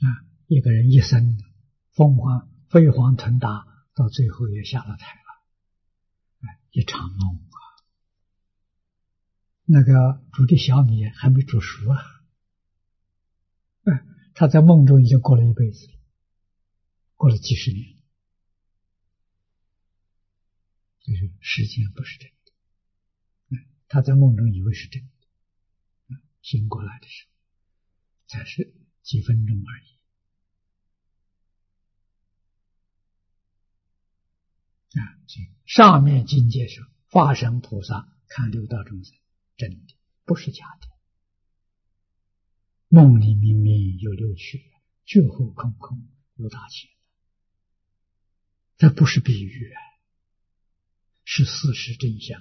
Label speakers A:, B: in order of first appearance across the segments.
A: 一个人一生飞黄腾达，到最后也下了台了，一场梦啊！那个煮的小米还没煮熟啊，他在梦中已经过了一辈子了，过了几十年，就是时间不是真的，他在梦中以为是真的，醒过来的时候才是几分钟而已。上面境界是化身菩萨看六道众生，真的不是假的。梦里明明有六趣，觉后空空无大千，这不是比喻，是事实真相。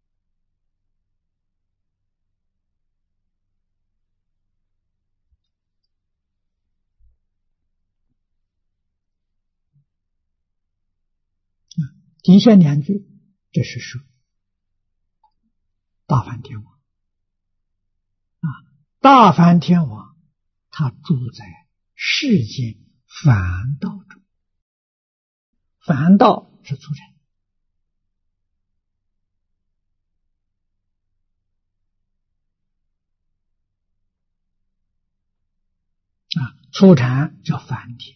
A: 底下两句，这是说大梵天王大梵天王他住在世间梵道中，梵道是粗禅，粗禅叫梵天，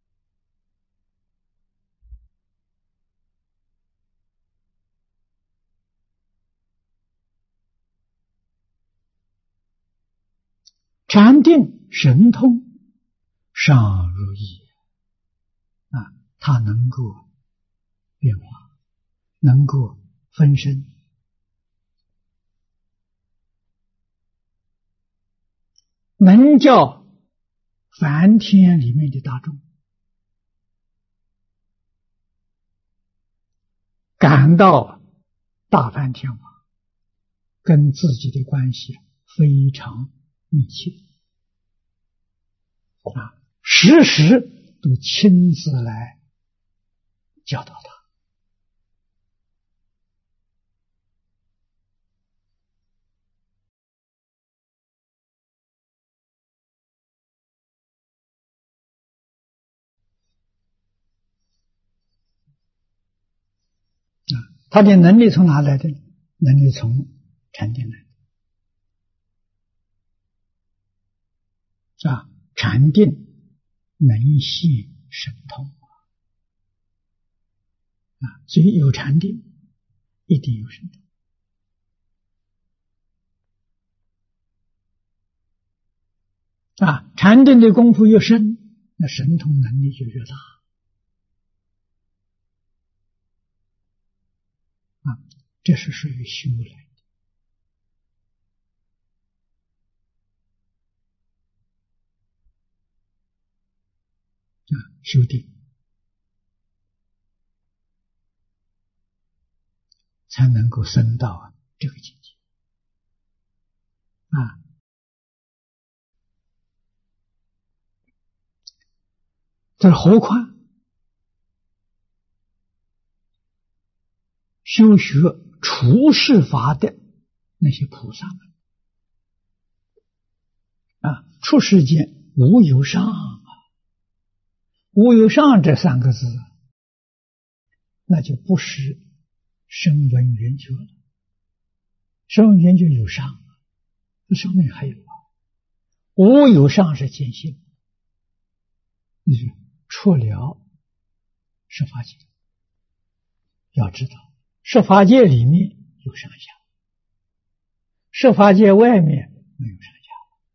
A: 禅定神通尚如意它能够变化，能够分身，能叫梵天里面的大众感到大梵天王跟自己的关系非常密切时时都亲自来教导他。他的能力从哪来的？能力从禅定来的。禅定能现神通所以有禅定一定有神通禅定的功夫越深，那神通能力就越大这是属于修来的修定才能够升到这个境界这何况修学出世法的那些菩萨们出世间无有上无有上这三个字，那就不是声闻缘觉了。声闻缘觉有上，这上面还有无有上是见性，你说出了十法界，要知道十法界里面有上下，十法界外面没有上下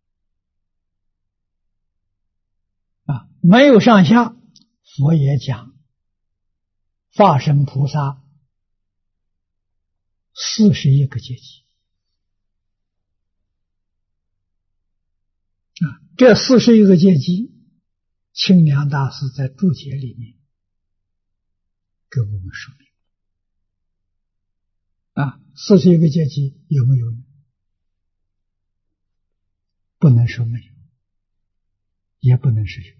A: 没有上下。佛也讲化身菩萨41个阶级这41个阶级，清凉大师在注解里面给我们说明41个阶级有没有呢？不能说没有，也不能说有。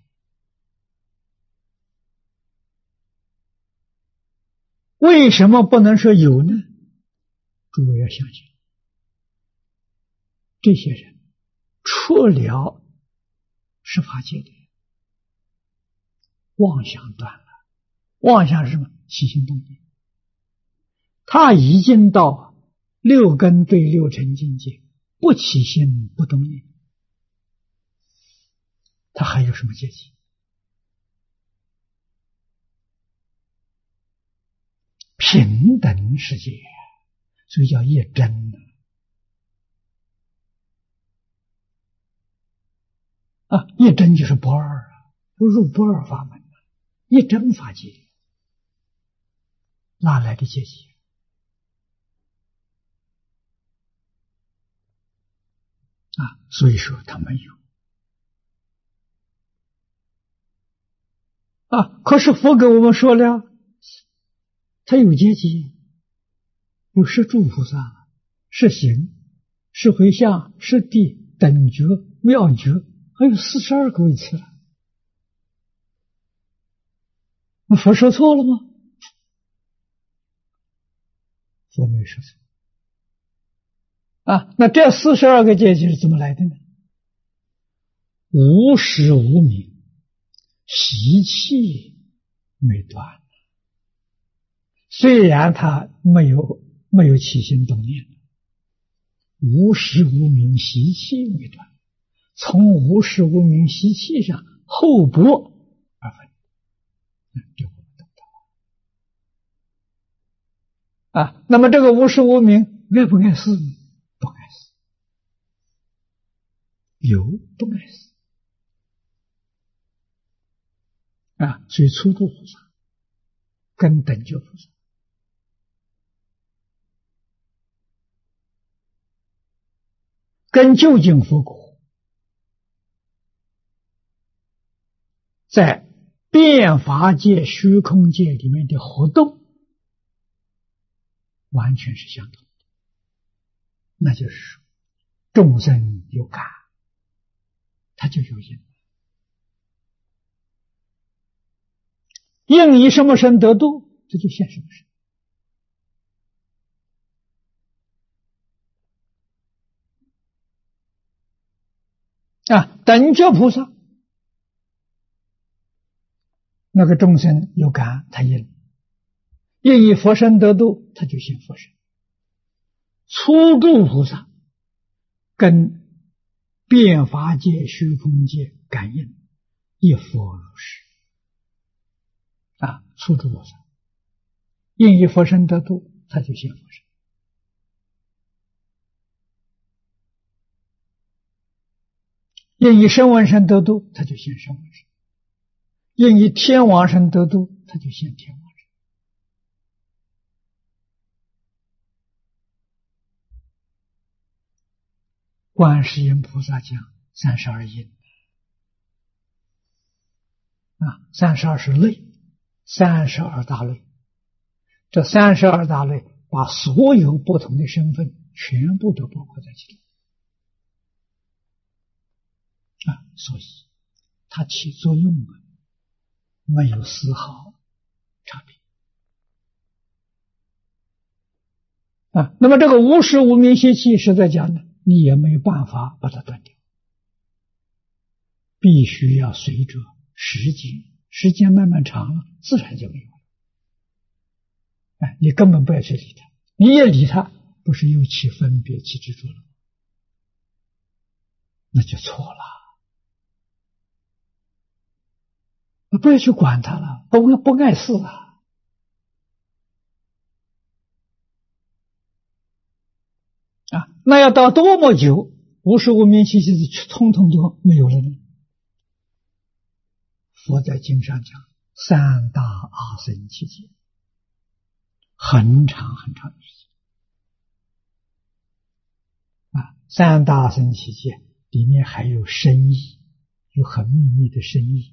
A: 为什么不能说有呢？诸位要相信，这些人出了十法界的人， 妄想断了。妄想是什么？起心动念。他已经到六根对六尘境界，不起心不动念，他还有什么阶级？平等世界，所以叫业真啊！业真就是不二啊，不入不二法门啊，业真法界哪来的阶级？啊，所以说他没有啊。可是佛给我们说了，他有阶级，有十住菩萨、十行、十回向、十地、等觉、妙觉，还有42个位次了。那佛说错了吗？佛没有说错啊。那这42个阶级是怎么来的呢？无始无明，习气没断。虽然他没有起心动念，无始无明，习气没断，从无始无明习气上厚薄而分，这我们懂得啊。那么这个无始无明爱不爱死？不爱死，有不爱死啊。所以初度菩萨跟等觉菩萨跟究竟佛果在变法界、虚空界里面的活动完全是相同的，那就是说众生有感，他就有因，应以什么身得度，这就现什么身啊。等觉菩萨那个众生有感，他应以佛身得度，他就现佛身。初度菩萨跟变法界、虚空界感应，一佛如是啊。初度菩萨应以佛身得度，他就现佛身。应以声闻身得度，他就现声闻身；应以天王身得度，他就现天王身。观世音菩萨讲32因啊，32是类，32大类。这32大类把所有不同的身份全部都包括在其中啊，所以它起作用没有丝毫差别啊。那么这个无始无明习气实在讲呢，你也没有办法把它断掉，必须要随着时间慢慢长了，自然就没有了。你根本不要去理它，你也理它，不是又起分别、起执着了，那就错了。不要去管它了，不碍事了啊。那要到多么久，无始无明习气通通都没有了呢？佛在经上讲三大阿僧祇劫，很长很长的时间啊。三大阿僧祇劫里面还有深意，有很秘密的深意。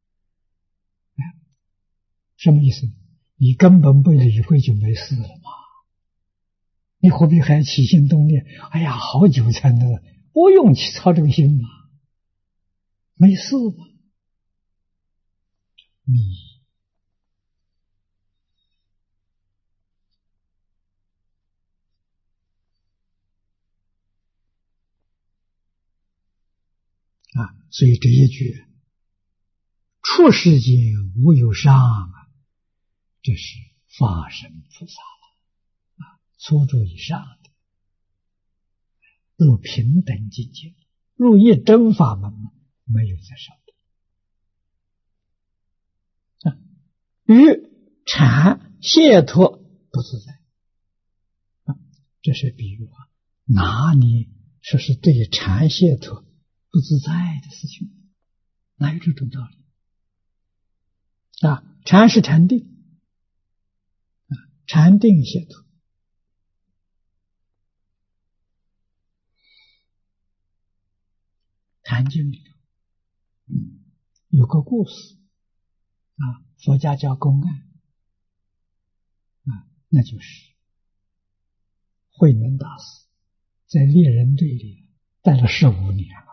A: 什么意思？你根本不理会就没事了嘛，你何必还起心动念？哎呀，好久才能，不用去操这个心嘛，没事嘛。你所以这一句出世间无有上啊，这是法身菩萨了啊，初住以上的，入平等境界，入一真法门，没有在上的啊，与禅解脱不自在啊，这是比喻话，哪里说是对禅解脱不自在的事情？哪有这种道理啊？禅是禅定啊，禅定解脱。禅经里头，有个故事啊，佛家叫公案啊，那就是慧能大师在猎人队里待了15年了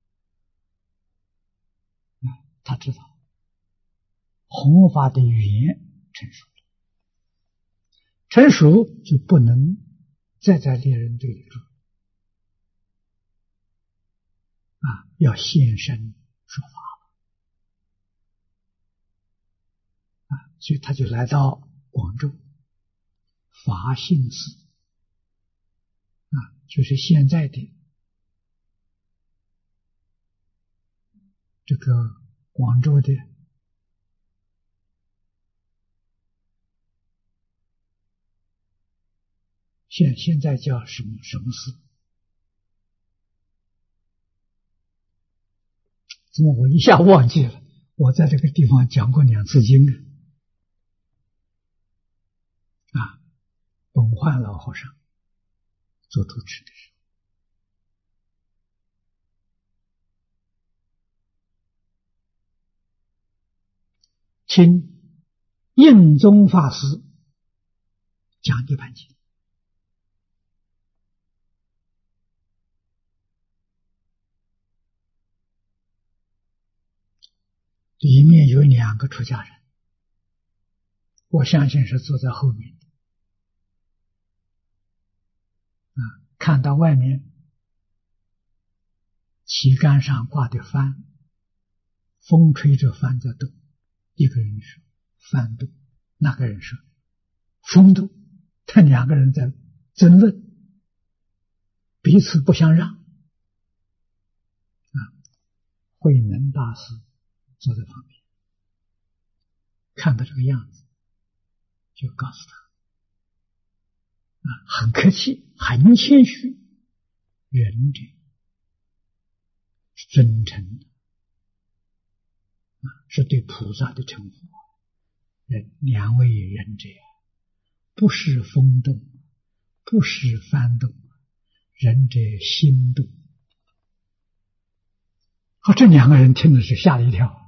A: 啊，他知道弘法的语言成熟了，成熟就不能再在猎人队里住啊，要现身说法啊，所以他就来到广州法性寺啊，就是现在的这个广州的现在叫什么寺？怎么我一下忘记了？我在这个地方讲过2次经啊，本焕老和尚做主持的时候，请印宗法师讲《涅盘经》，里面有2个出家人，我相信是坐在后面的啊，看到外面旗杆上挂的幡，风吹着幡在动，一个人说幡动，那个人说风动，他2个人在争论，彼此不相让啊。慧能大师坐在旁边，看到这个样子，就告诉他啊，很客气，很谦虚，仁者是尊称的啊，是对菩萨的称呼。2位仁者不是风动，不是幡动，仁者心动。这2个人听的是吓了一跳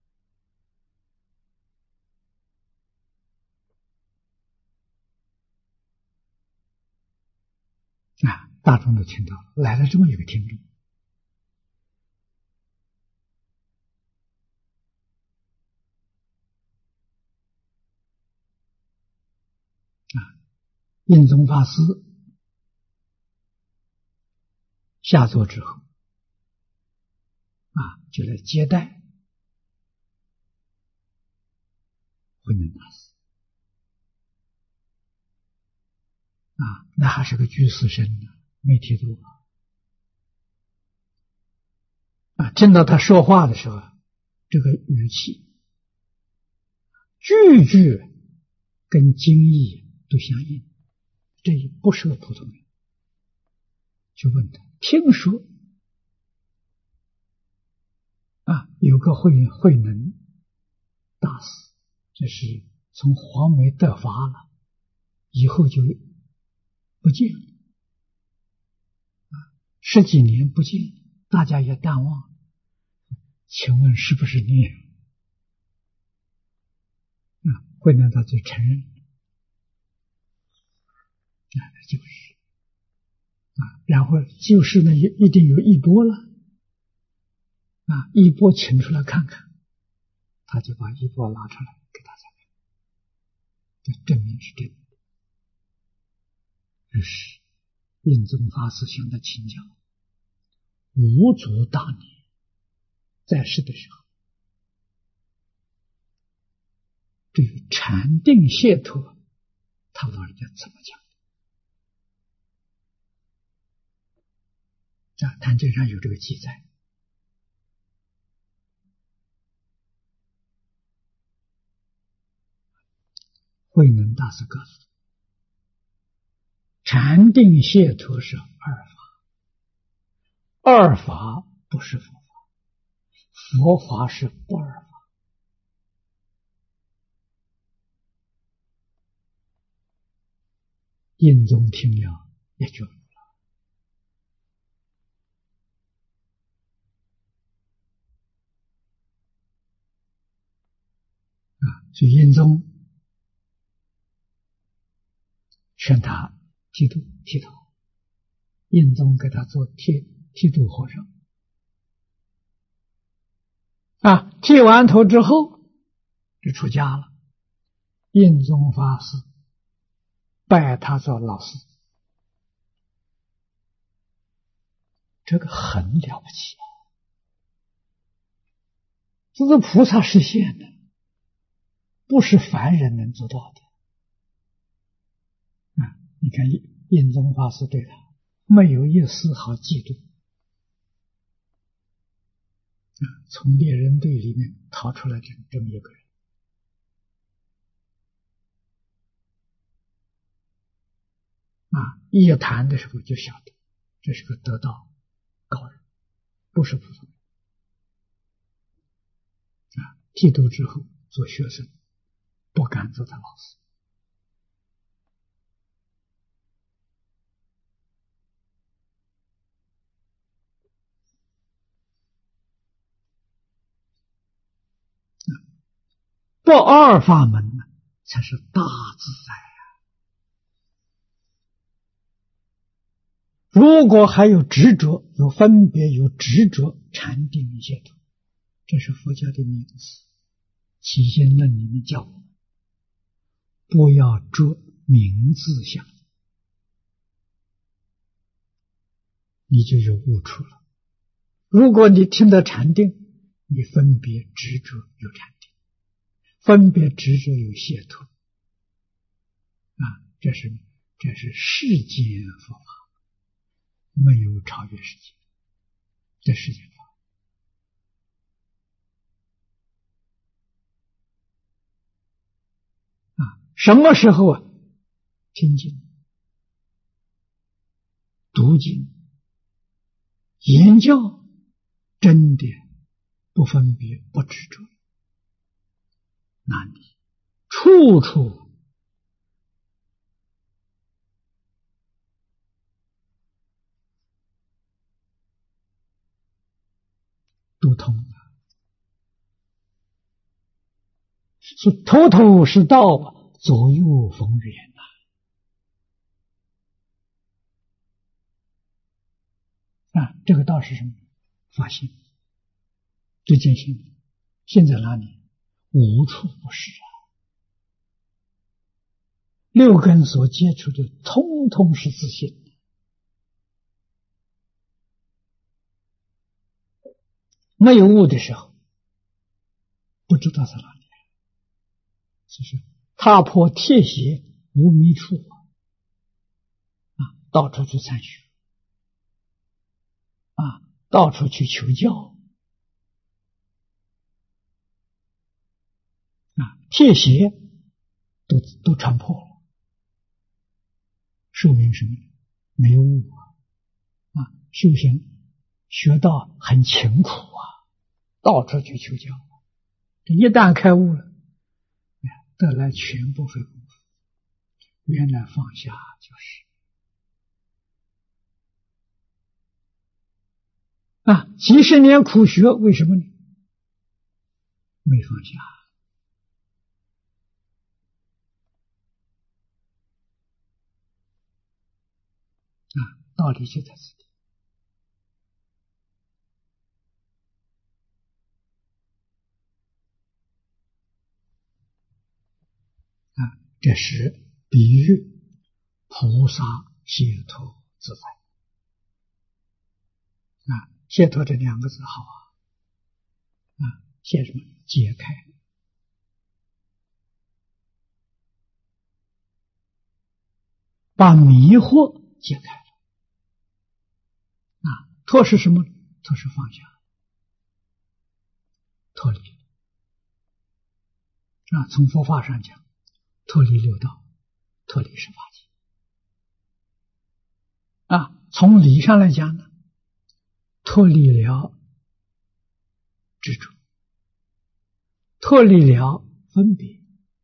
A: 啊！大众都听到了，来了这么一个听众啊！印宗法师下座之后啊，就来接待慧能大师啊，那还是个居士生呢，没剃度啊。听到他说话的时候，这个语气句句跟经义都相应，这也不是个普通人。就问他，听说啊，有个慧能大师，这是从黄梅得法了，以后就不见了啊，10几年不见，大家也淡忘。请问是不是你？啊，慧能大师承认，就是啊，然后就是呢，一定有一波了啊，一波请出来看看，他就把一波拿出来给大家看，这证明是真的。于是印宗法师向他请教，五祖当年在世的时候， 对于禅定解脱，他老人家怎么讲？坛经上有这个记载。慧能大师告诉禅定解脱是二法，二法不是佛法，佛法是不二法。印宗听了也觉悟了所以印宗劝他剃头，印宗给他做剃度和尚。剃完头之后就出家了。印宗法师拜他做老师，这个很了不起这是菩萨实现的，不是凡人能做到的。你看印宗法师对他没有一丝毫嫉妒，从猎人队里面逃出来这么一个人。一谈的时候就晓得这是个得道高人，不是普通人。剃度之后做学生，不敢做他老师。不二法门呢，才是大自在如果还有执着，有分别，有执着，禅定解脱，这是佛教的名词。起心论里面教我们不要着名字相，你就有悟处了。如果你听到禅定，你分别执着有禅定，分别执着有解脱。这是世间佛法，没有超越世界，这世间法。什么时候听经、读经、研究，真的不分别、不执着，那你处处都通了。是头头是道，左右逢源这个道是什么？发心，对见性。现在哪里？无处不是六根所接触的，通通是自信。没有悟的时候，不知道在哪里。就是踏破铁鞋无觅处到处去参学到处去求教铁鞋都穿破了，说明什么？没有悟修行学到很勤苦到处去求教。一旦开悟了，得来全不费功夫，原来放下就是几十年苦学，为什么呢？没放下道理就在这里。这是比喻菩萨解脱自在解脱这两个字好解什么？解开把迷惑解开了。脱是什么？脱是放下，脱离。从佛法上讲，脱离六道，脱离十法界。从理上来讲呢，脱离了执着，脱离了分别，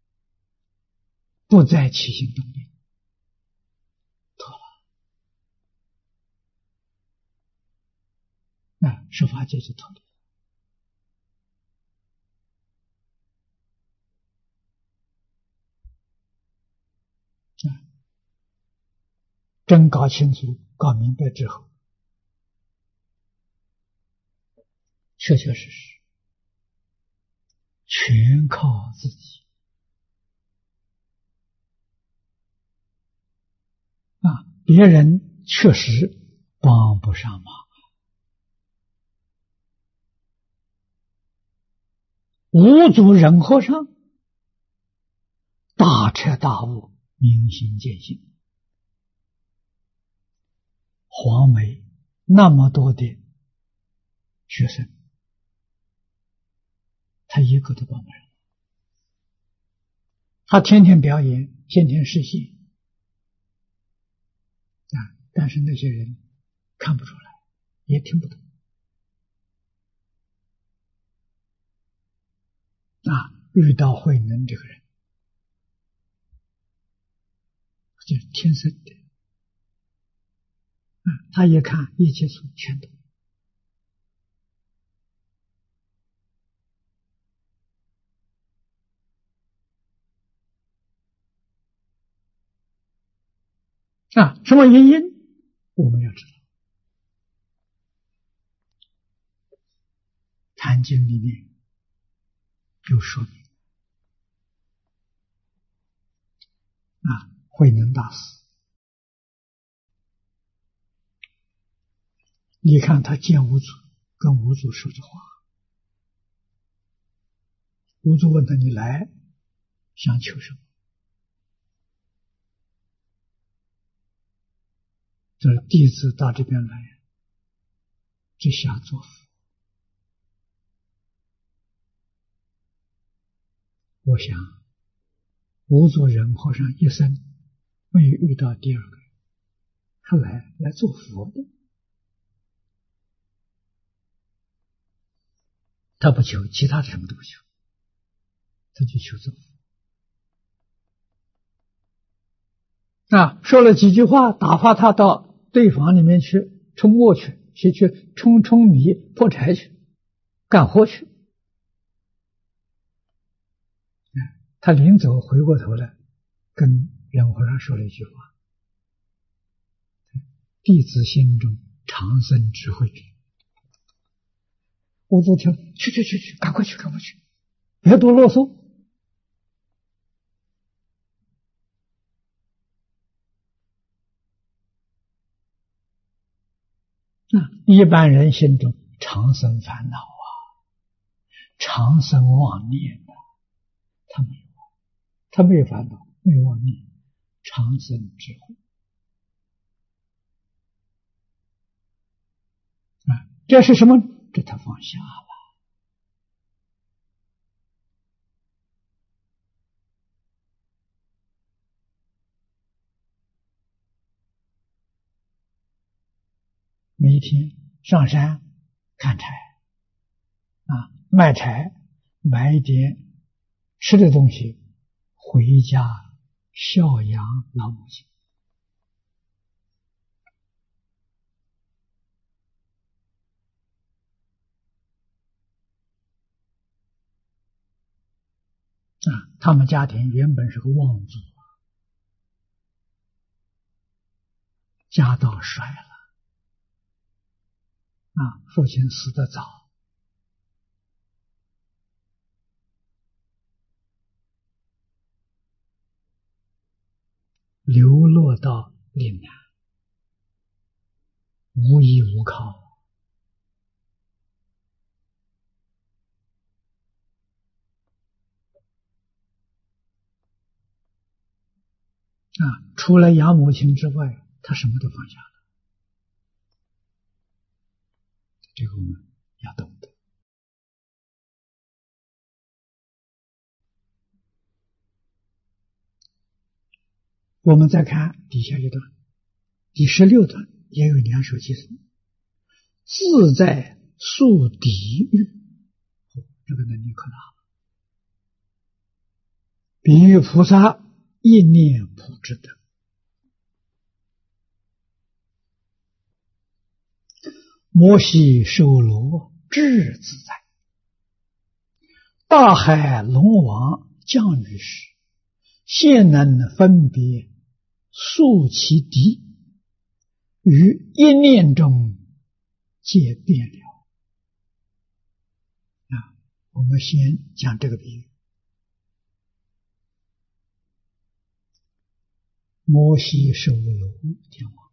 A: 不再起心动念，脱了。十法界就脱离。真搞清楚、搞明白之后，确确实实全靠自己。别人确实帮不上忙。五祖忍和尚大彻大悟，明心见性。黄梅那么多的学生，他一个都帮不上。他天天表演，天天实习，但是那些人看不出来，也听不懂。遇到慧能这个人，就是天生的。他一看一切处全懂。什么原因？我们要知道。坛经里面有说明。慧能大师，你看他见五祖，跟五祖说着话。五祖问他：“你来想求什么？”这弟子到这边来，只想做佛。我想，五祖忍和尚一生没有遇到第二个人，他来做佛的。他不求其他的，什么都不求，他就求做佛。说了几句话，打发他到对房里面去冲磨去冲米破柴去，干活去。他临走回过头来，跟忍和尚说了一句话：“弟子心中常生智慧者。”五祖听，去，赶快去，别多啰嗦。一般人心中常生烦恼常生妄念他没有，他没有烦恼，没有妄念，常生智慧。这是什么？这他放下了。每一天上山砍柴，卖柴，买一点吃的东西，回家孝养老母亲。他们家庭原本是个望族，家道衰了，父亲死得早，流落到岭南，无依无靠。 除了养母亲之外，他什么都放下了。这个我们要懂得。我们再看底下一段，第16段也有2首偈颂：自在宿地狱，这个能力可大了。比喻菩萨一念普智德，摩西受罗智自在，大海龙王降雨时，现能分别宿其敌，于一念中皆变了。我们先讲这个比喻。摩西受罗天王，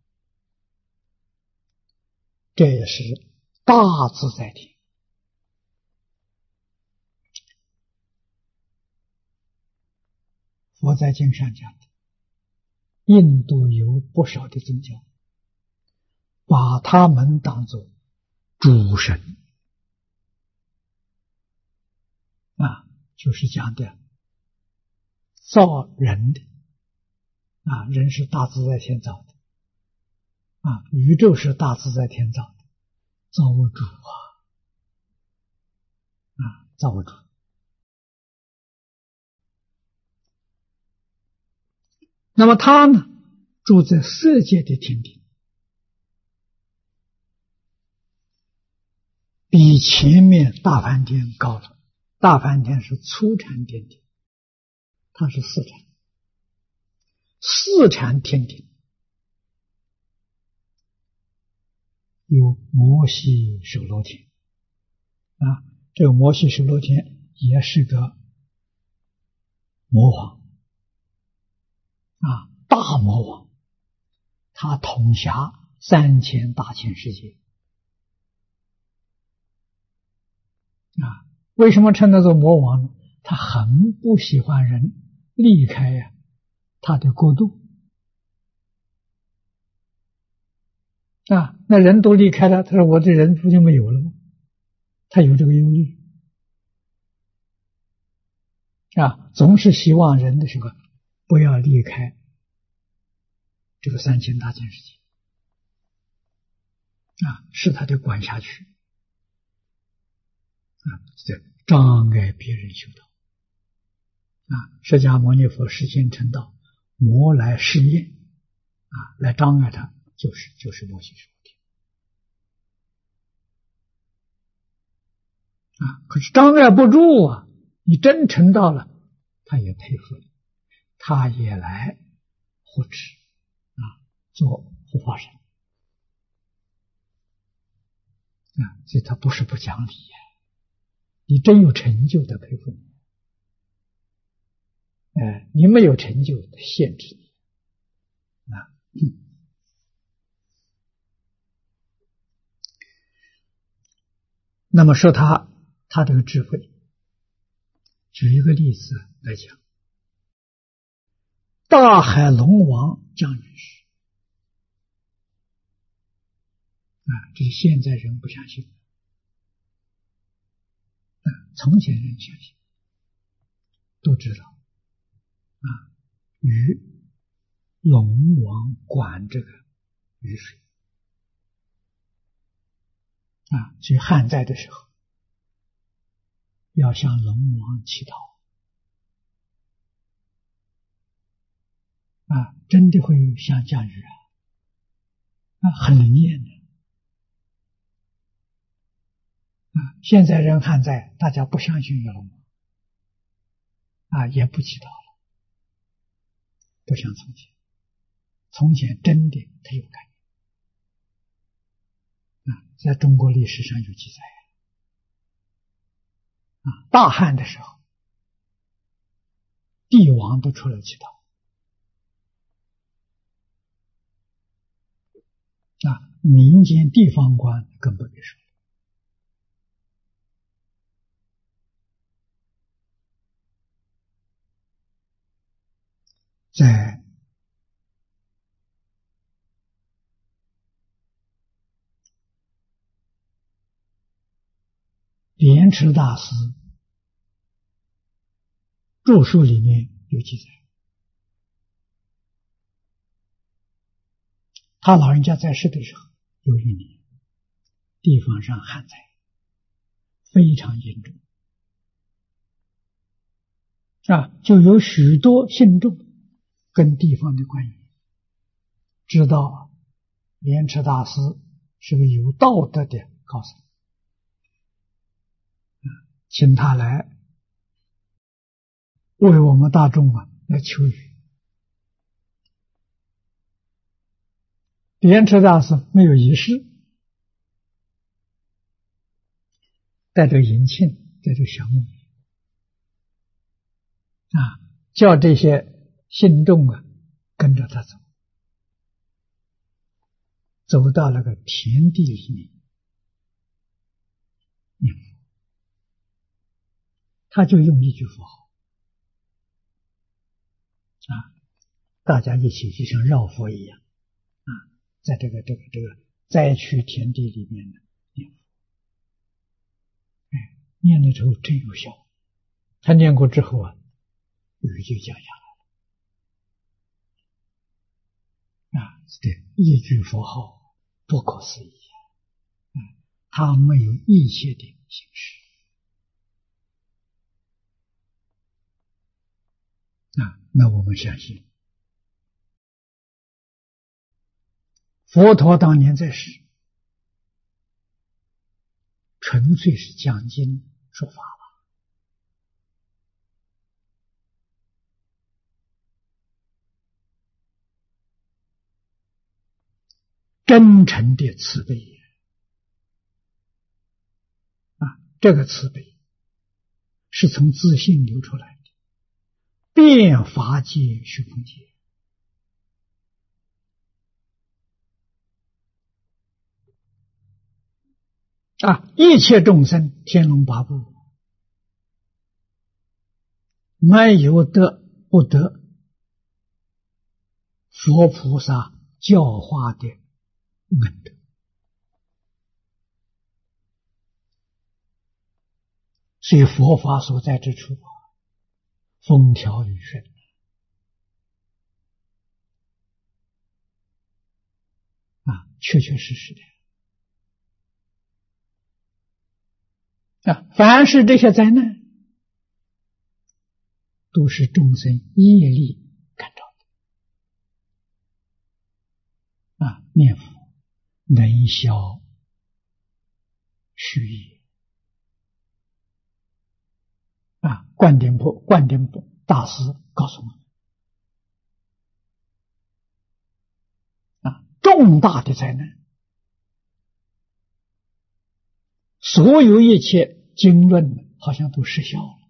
A: 这也是大自在天。佛在经上讲的，印度有不少的宗教，把他们当作主神就是讲的造人的人是大自在天造的宇宙是大自在天造的，造物主造物主。那么他呢，住在色界的天庭，比前面大梵天高了。大梵天是粗禅天庭，它是四禅。四禅天庭有摩西首罗天这个摩西首罗天也是个魔王大魔王，他统辖3000大千世界为什么称他做魔王呢？他很不喜欢人离开他的国度那人都离开了，他说我的人不就没有了吗？他有这个忧虑总是希望人的不要离开这个3000大千世界是他的管辖区障碍别人修道释迦牟尼佛实现成道，魔来试验来障碍他，就是摩西首罗天可是障碍不住你真成道了，他也佩服你，他也来护持做护法神所以他不是不讲理你真有成就的佩服你你没有成就的限制你那么说他这个智慧，举一个例子来讲，大海龙王降雨时这是现在人不相信从前人相信，都知道雨龙王管这个雨水所以旱灾的时候要向龙王祈祷真的会像降雨很灵验的现在人旱灾，大家不相信有龙王也不祈祷了，不像从前，从前真的他有概念在中国历史上有记载大旱的时候，帝王都出来祈祷民间地方官更不必说了。在莲池大师著书里面有记载，他老人家在世的时候，有一年地方上旱灾非常严重就有许多信众跟地方的官员知道莲池大师是个有道德的高僧，请他来为我们大众来求雨。莲池大师没有仪式，带着银磬，带着小木鱼叫这些信众跟着他走，走到那个田地里面念佛，他就用一句佛号大家一起就像绕佛一样在这个灾区田地里面念佛，念了之后真有效。他念过之后雨就降下来了这一句佛号不可思议它没有一切的形式那我们相信佛陀当年在世纯粹是讲经说法真诚的慈悲这个慈悲是从自信流出来的，遍法界虚空界一切众生天龙八部没有得不得佛菩萨教化的恩德，所以佛法所在之处风调雨顺确确实实的凡是这些灾难都是众生业力感召的念佛能消虚业灌顶大师告诉我们重大的灾难所有一切经论好像都失效了，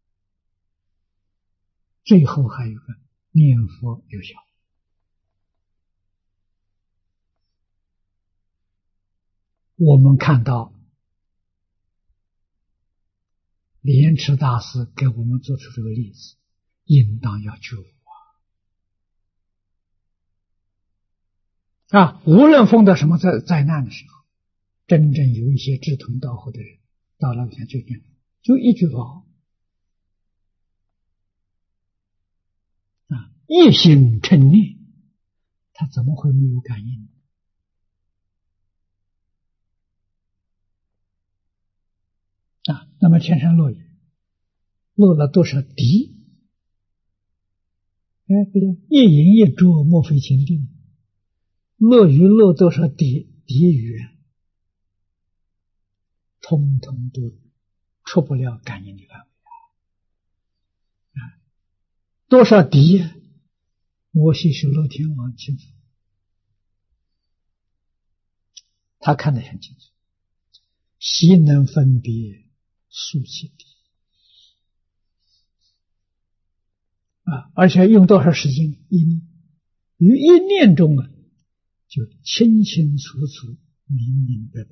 A: 最后还有个念佛有效。我们看到莲池大师给我们做出这个例子，应当要觉悟无论碰到什么灾难的时候，真正有一些志同道合的人到那边就念佛，就一句话一心称念，他怎么会没有感应那么天上落雨，落了多少滴？不对，一饮一啄，莫非前定。落雨落多少滴雨通通都出不了感应的范围多少滴摩西修罗天王清楚，他看得很清楚，悉能分别数千滴而且用多少时间？一念，于一念中就清清楚楚、明明白白。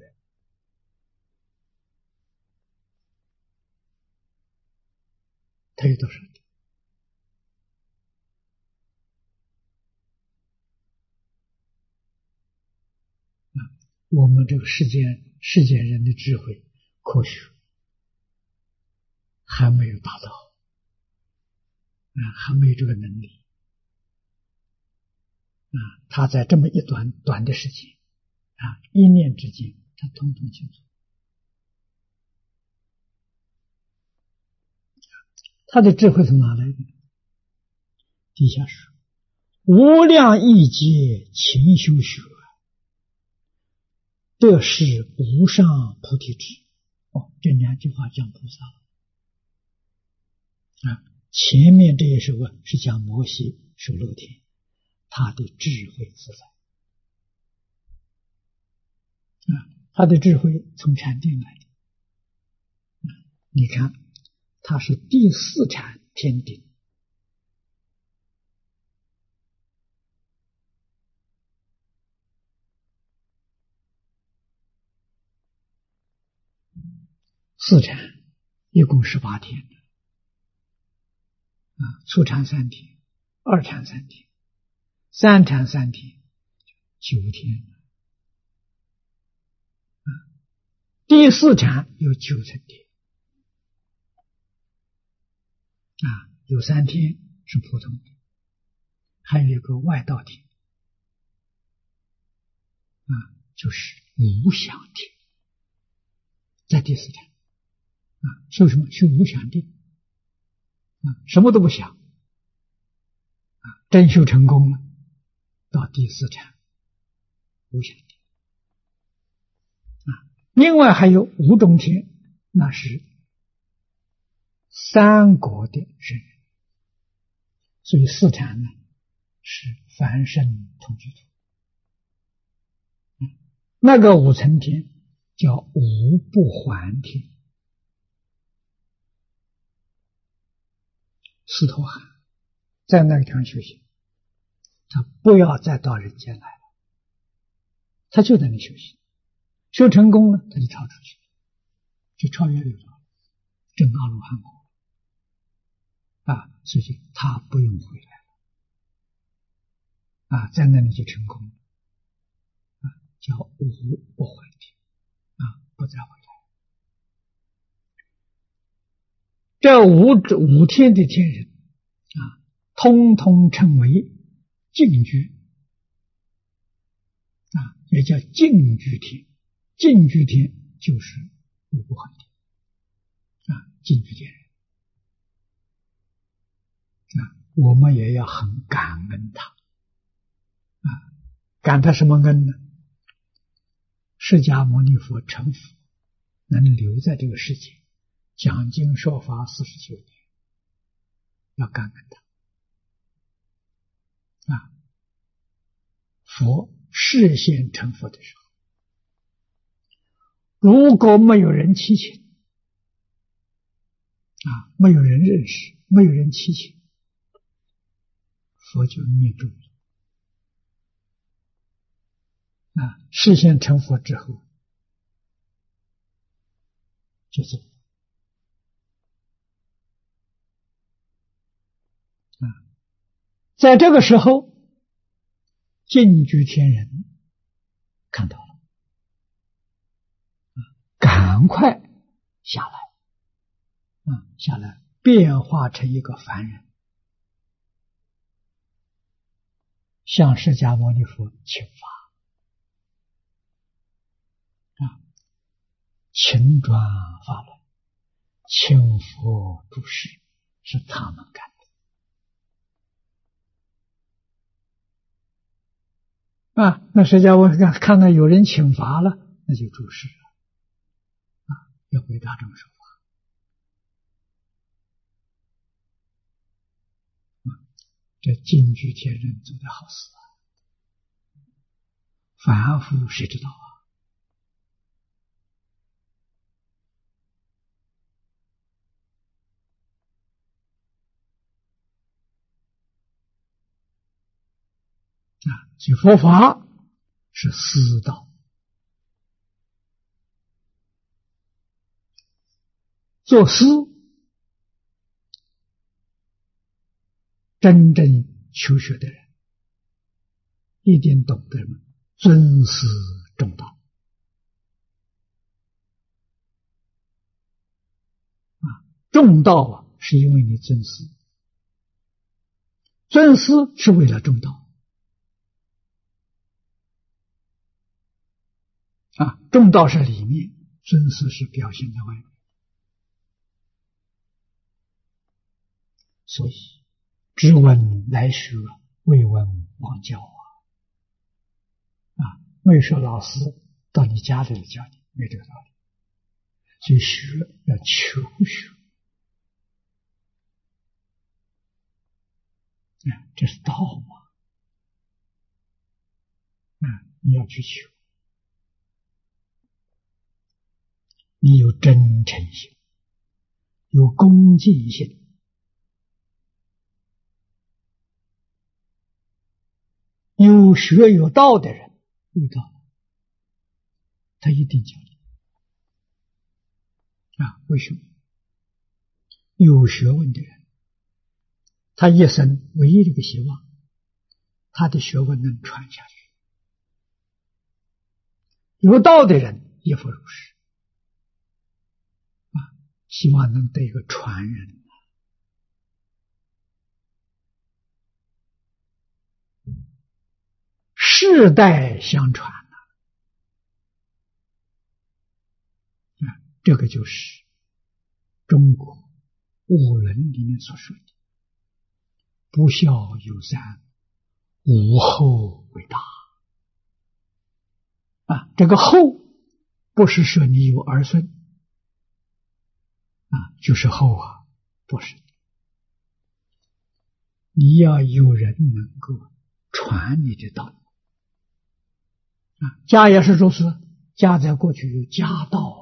A: 他有多少滴？我们这个世间人的智慧，科学还没有达到，还没有这个能力。他在这么一短的时间，一念之间，他统统清楚。他的智慧从哪来的？底下说：“无量亿劫勤修学，得是无上菩提智。”这两句话讲菩萨了。前面这一首是讲摩西受乐天，他的智慧自在。他的智慧从禅定来的。你看，他是第四禅天定。四禅一共18天，初禅3天，二禅3天，三禅3天，9天。第四禅有9层天，有3天是普通的，还有一个外道天，就是无想天，在第四禅。修什么？修无想定，什么都不想，真修成功了，到第四禅无想定。另外还有5种天，那是三国的圣人，所以四禅呢是凡圣同居土。那个5层天叫无不还天。司陀含在那个地方修行，他不要再到人间来了，他就在那修行，修成功了，他就超出去，就超越六道，证阿罗汉果。所以他不用回来了，在那里就成功了，叫无不还天，不再回来。这五天的天人通通称为净居，也叫净居天。净居天就是无不还天，净居天人。我们也要很感恩他，感他什么恩呢？释迦牟尼佛成佛，能留在这个世界，讲经说法49年，要感恩他。佛示现成佛的时候，如果没有人祈请，没有人认识，没有人祈请，佛就灭度了。示现成佛之后，就走。在这个时候，净居天人看到了，赶快下来，下来变化成一个凡人，向释迦牟尼佛请法，请转法轮，请佛住世，是他们干的。那释迦牟尼看到有人请法了，那就住世了，要回答这么说法。这净居天人做的好事凡夫谁知道所以佛法是私道，做私真正求学的人一定懂得尊师重道， 中道啊，是因为你尊师，尊师是为了中道啊，中道是里面，尊师是表现在外面。所以知闻来学，未闻忘教啊！没说老师到你家里来教你，没这个道理。所以学要求学，这是道嘛。你要去求，你有真诚心，有恭敬心。有学有道的人遇到了，他一定教你为什么？有学问的人，他一生唯一的一个希望，他的学问能传下去。有道的人也复如是希望能得一个传人。世代相传这个就是中国五伦里面所说的不孝有三，无后为大这个后不是说你有儿孙就是后不是，你要有人能够传你的道家也是如此，家在过去有家道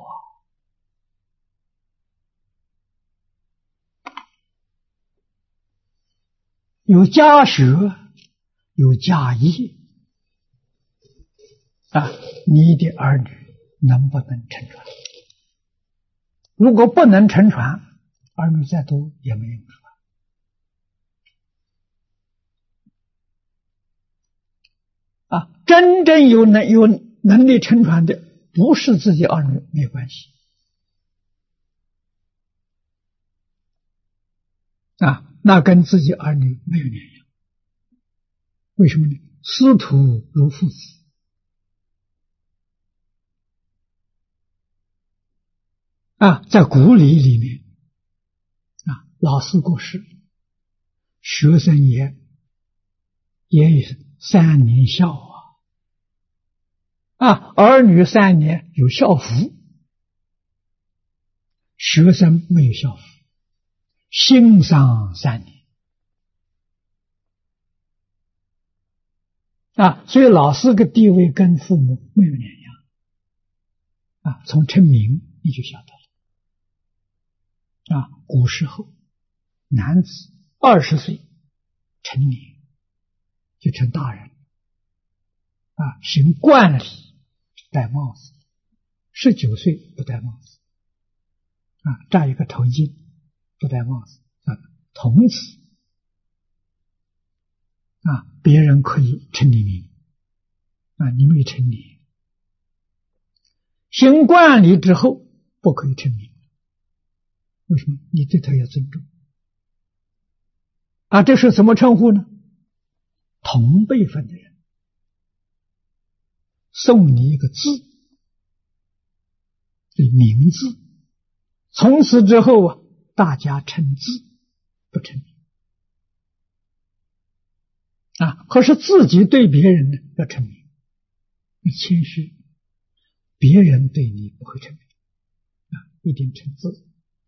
A: 有家学，有家业你的儿女能不能承传？如果不能承传，儿女再多也没用真正有能力承传的，不是自己儿女，没关系那跟自己儿女没有两样。为什么呢？师徒如父子在古礼里面老师过世，学生也有3年孝儿女3年有孝服，学生没有孝服，辛丧3年所以老师的地位跟父母没有两样从称名你就晓得了古时候男子20岁成年就成大人行冠礼戴帽子，19岁不戴帽子扎一个头巾不戴帽子童子别人可以称你名你没称你。行冠礼之后不可以称名，为什么？你对他要尊重这是怎么称呼呢？同辈分的人送你一个字，名字，从此之后大家称字不称名可是自己对别人呢要称名，谦虚，别人对你不会称名一定称字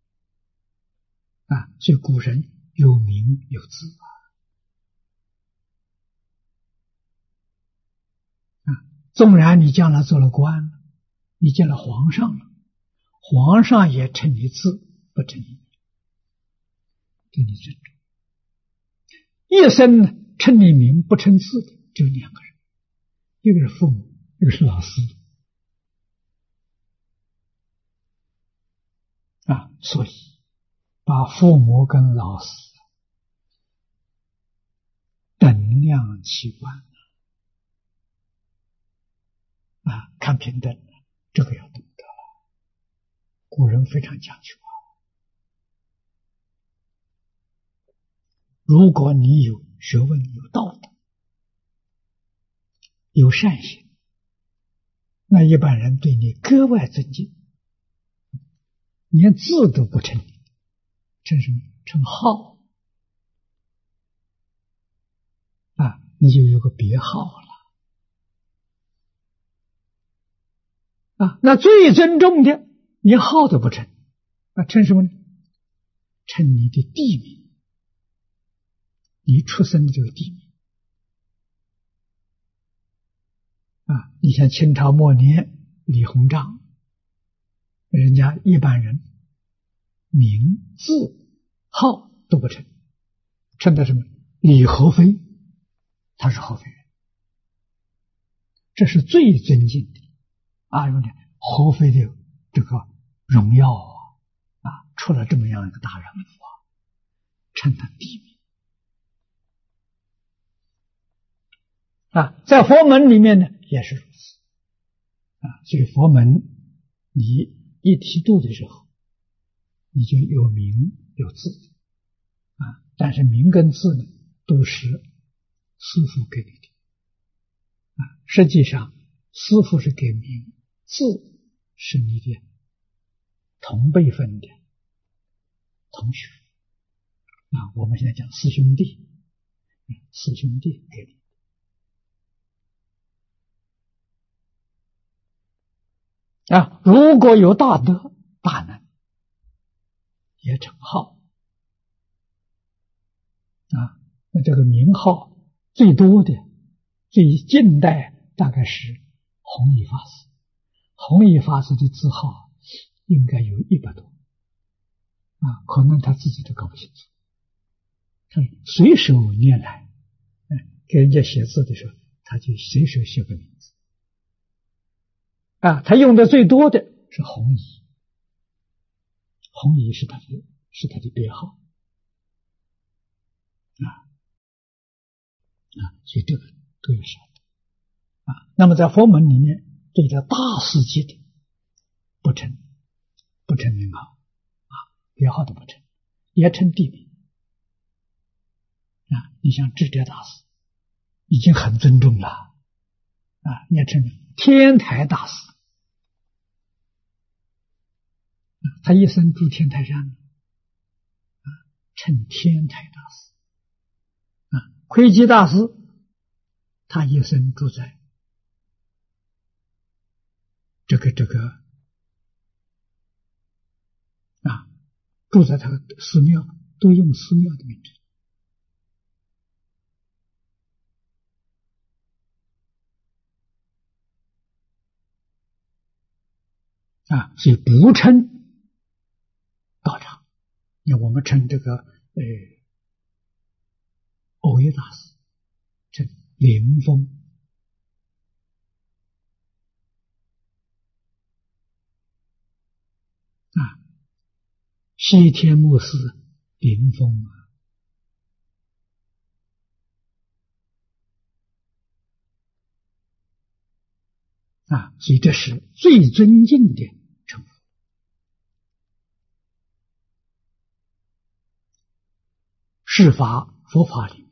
A: 所以古人有名有字纵然你将来做了官，你见了皇上了，皇上也称你字不称你名，对你尊重。一生呢称你名不称字的只有2个人，一个是父母，一个是老师所以把父母跟老师等量齐观看平等，这个要懂得了。古人非常讲究如果你有学问、有道德、有善行，那一般人对你格外尊敬，连字都不称你，称什么？称号啊，你就有个别号了啊。那最尊重的，连号都不称，那称什么呢？称你的地名，你出生的这个地名啊。你像清朝末年李鸿章，人家一般人名字号都不称，称的什么？李合肥，他是合肥人，这是最尊敬的啊。有点合肥的这个荣耀啊，出了这么样一个大人物啊，称他地名啊。在佛门里面呢，也是如此啊。所以佛门你一提度的时候，你就有名有字啊，但是名跟字呢，都是师父给你的啊。实际上，师父是给名，字是你的同辈分的同学啊。我们现在讲师兄弟，师兄弟给你啊。如果有大德大能，也称号啊。那这个名号最多的，最近代大概是弘一法师。弘一法师的字号应该有100多啊，可能他自己都搞不清楚。他随手拈来，给人家写字的时候，他就随手写个名字啊。他用的最多的是弘一，弘一是他的别号啊。所以这个都有晓得啊。那么在佛门里面，这叫大师级的不称名号啊，别号都不称，也称地名啊。你像智者大师已经很尊重了啊，也称天台大师，他一生住天台山啊，称天台大师啊。窥基大师他一生住在这个啊，住在他的寺庙，都用寺庙的名字啊。所以不称道场，那我们称这个藕益大师称灵峰啊，西天目寺灵峰啊，所以这是最尊敬的称呼。世法佛法里面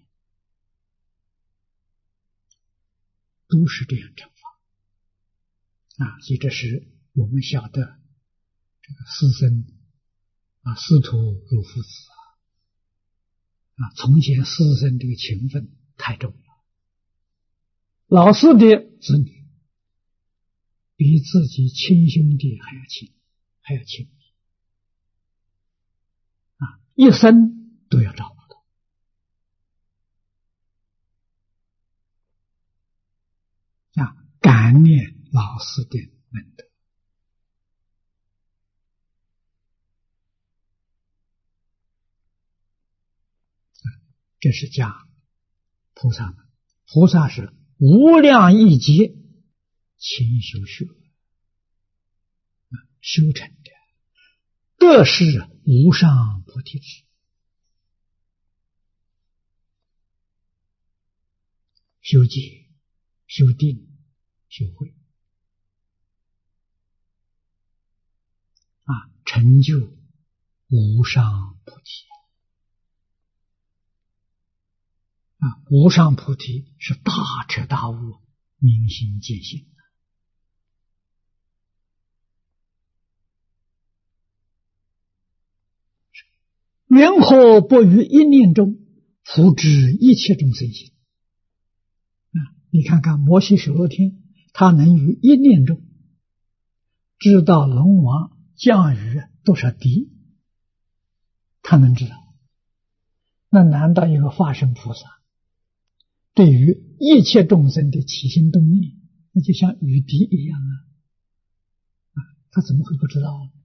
A: 都是这样称法啊。所以这是我们晓得这个师生啊，师徒如父子啊。从前师生这个情分太重了，老师的子女比自己亲兄弟还要亲密啊，一生都要照顾到啊，感念老师的恩德啊。这是讲菩萨们，菩萨是无量亿劫勤修学修成的，这是无上菩提智。修戒、修定、修慧啊，成就无上菩提无上菩提是大彻大悟，明心见性。缘何不于一念中复知一切众生心？你看看摩西手罗天，他能于一念中知道龙王降雨多少滴，他能知道。那难道一个化身菩萨对于一切众生的起心动念，那就像雨滴一样他怎么会不知道呢？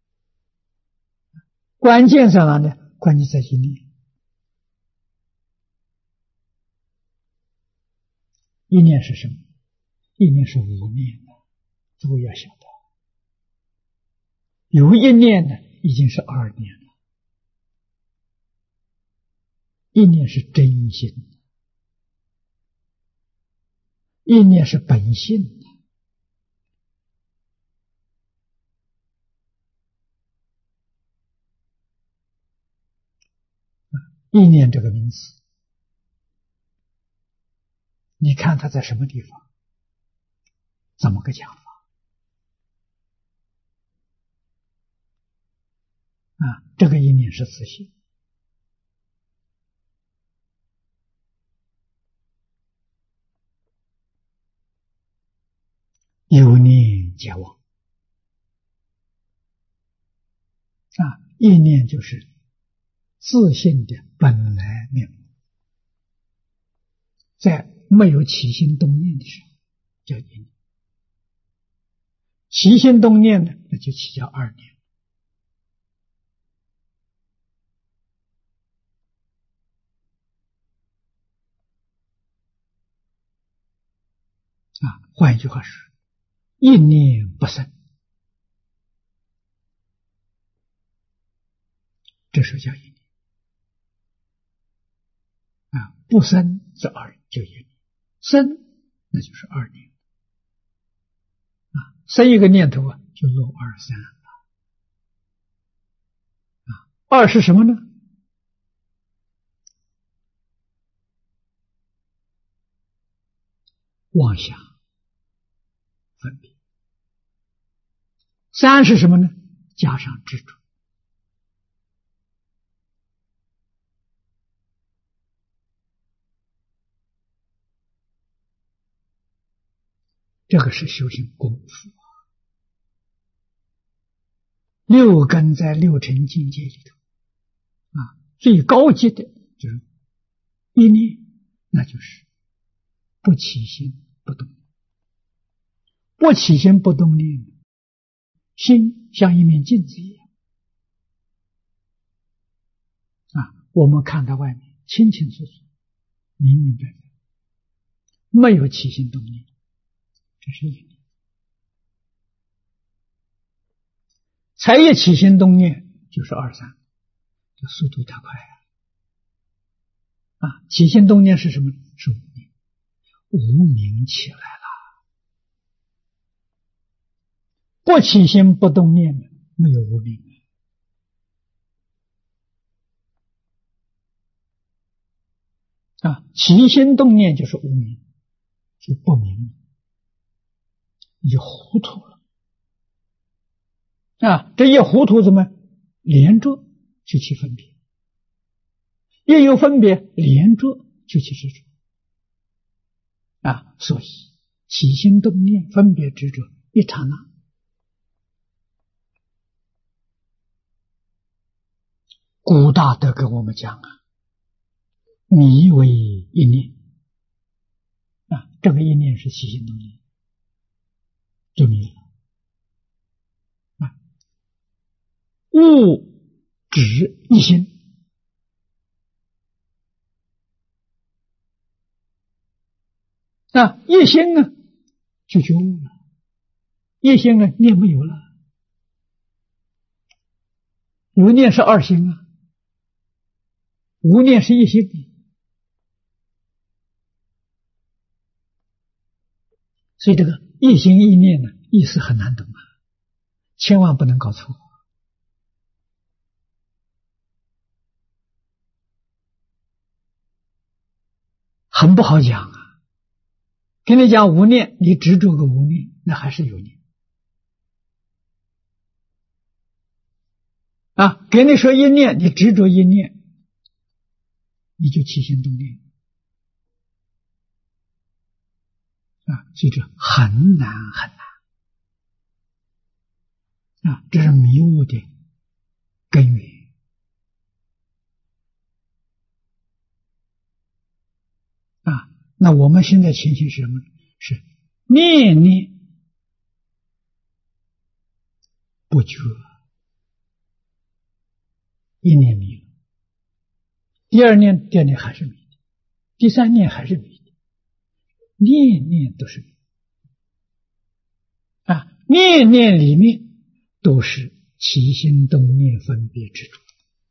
A: 关键在哪里？关键在一念。一念是什么？一念是无念的，诸位要晓得。有一念呢，已经是二念了。一念是真心，一念是本性。意念这个名词，你看它在什么地方，怎么个讲法这个意念是自性。有念皆妄意念就是自性的本来面目，在没有起心动念的时候叫一念，起心动念呢，那就起叫二念。换一句话说，一念不生，这时候叫一念。不生是二，就一念；生那就是二念。生一个念头就落二三了。二是什么呢？妄想分别。三是什么呢？加上执着。这个是修行功夫六根在六尘境界里头最高级的就是一念，那就是不起心不动。不起心不动念，心像一面镜子一样我们看到外面清清楚楚，明明白白，没有起心动念，这是一念。才一起心动念就是二三，这速度太快起心动念是什么？是无明，无明起来了。不起心不动念没有无明起心动念就是无明，就不明，你就糊涂了这一糊涂怎么连着就起分别，一有分别连着就起执着所以起心动念分别执着一刹那，古大德跟我们讲迷为一念这个一念是起心动念，就迷了物指一心一心呢就觉悟了，一心呢念没有了，有念是二心无念是一心。所以这个一心一念呢，意思很难懂千万不能搞错很不好讲啊。跟你讲无念，你执着个无念，那还是有念啊。给你说一念，你执着一念，你就起心动念啊，所以这很难很难啊，这是迷雾的根源啊。那我们现在情形是什么？是念念不觉，一念迷了，第二念还是迷的，第三念还是迷的，念念都是迷啊，念念里面都是起心动念分别执着，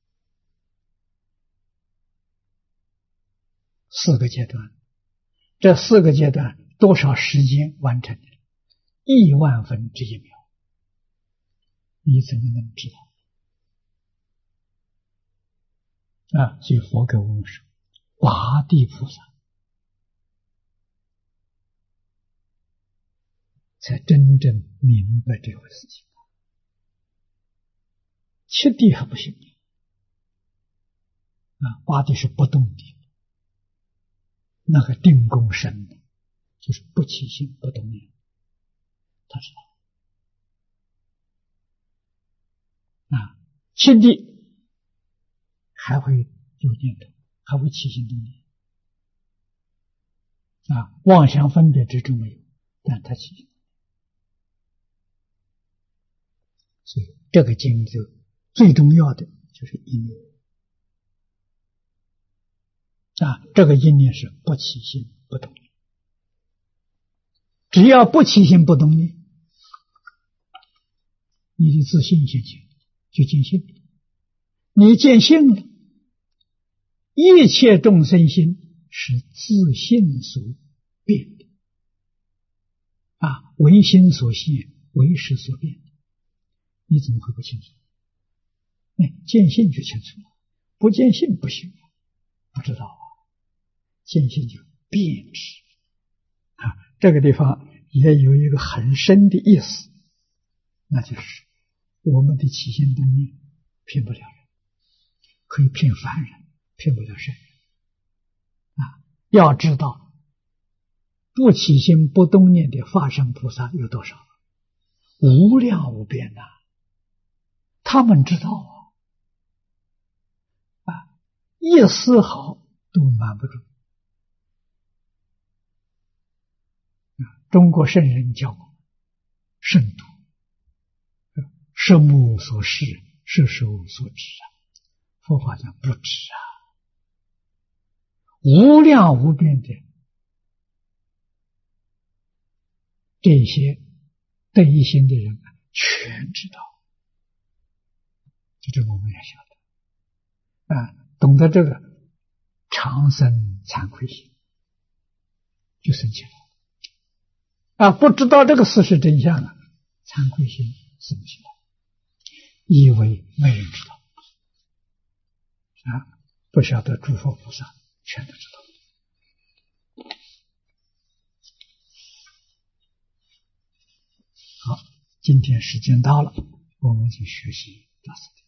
A: 四个阶段。这四个阶段多少时间完成的？1万分之1秒，你怎么能知道啊？所以佛给我们说，八地菩萨才真正明白这回事情，七地还不行啊，八地是不动地。那个定功深的，就是不起心不动念，他知道啊。七地还会有念头，还会起心动念啊，妄想分别之中没有，但他起心。所以这个经就最重要的就是一念啊，这个一念是不起心不动念，只要不起心不动念，你的自信现前就见性，你见性了，一切众生心是自性所变的啊，唯心所现，唯识所变的，你怎么会不清楚？见性就清楚了，不见性不行，不知道啊，见性就变质啊。这个地方也有一个很深的意思，那就是我们的起心动念骗不了人，可以骗凡人，骗不了圣人啊。要知道不起心不动念的法身菩萨有多少？无量无边呐，他们知道啊，一丝毫都瞒不住。中国圣人教我慎独，摄目所视，摄手所指啊。佛法讲不止啊，无量无边的这些对一心的人全知道，就这我们要晓得啊，懂得这个常生惭愧心，就生起来啊，不知道这个事实真相啊，惭愧心生起来，以为没人知道啊，不晓得诸佛菩萨全都知道。好，今天时间到了，我们就学习到此地。